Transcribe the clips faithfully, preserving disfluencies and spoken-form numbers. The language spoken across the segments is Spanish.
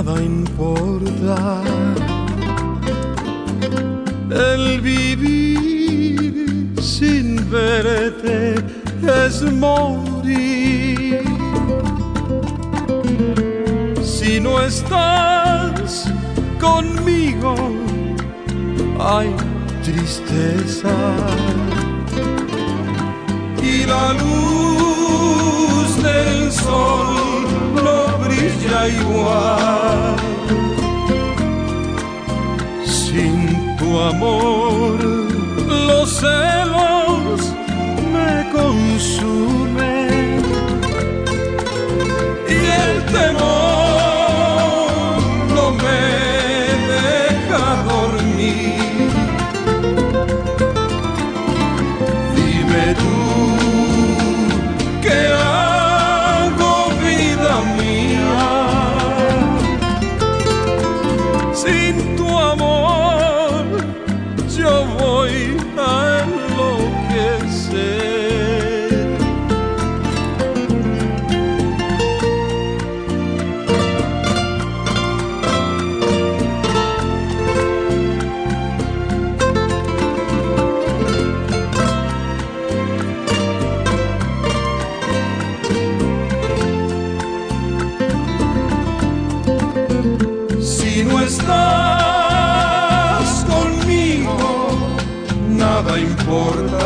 nada importa. El vivir sin verte es morir. Si no estás conmigo, hay tristeza. Y la luz del sol no brilla igual. Sin tu amor, los celos me consumen y el temor no me deja dormir. Dime tú, ¿qué hago, vida mía? Sin tu amor yo voy a enloquecer. Si no estás conmigo, nada importa.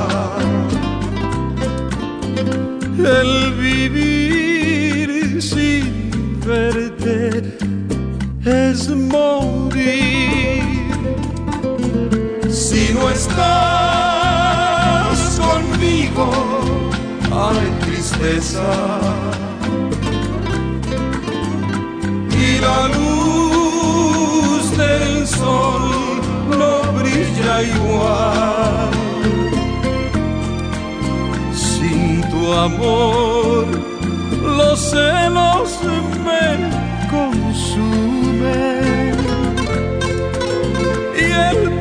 El vivir sin verte es morir. Si no estás conmigo, hay tristeza. Y la luz del sol no brilla igual. Sin tu amor, los celos me consumen y el